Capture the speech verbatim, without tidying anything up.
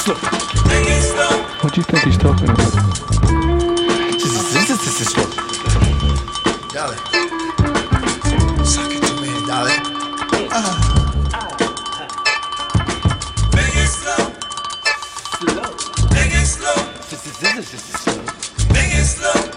slow. What do you think he's talking about? Slow. Darling. Suck it to me, darling. Uh. Make it slow. Slow. Make it slow. Make it slow.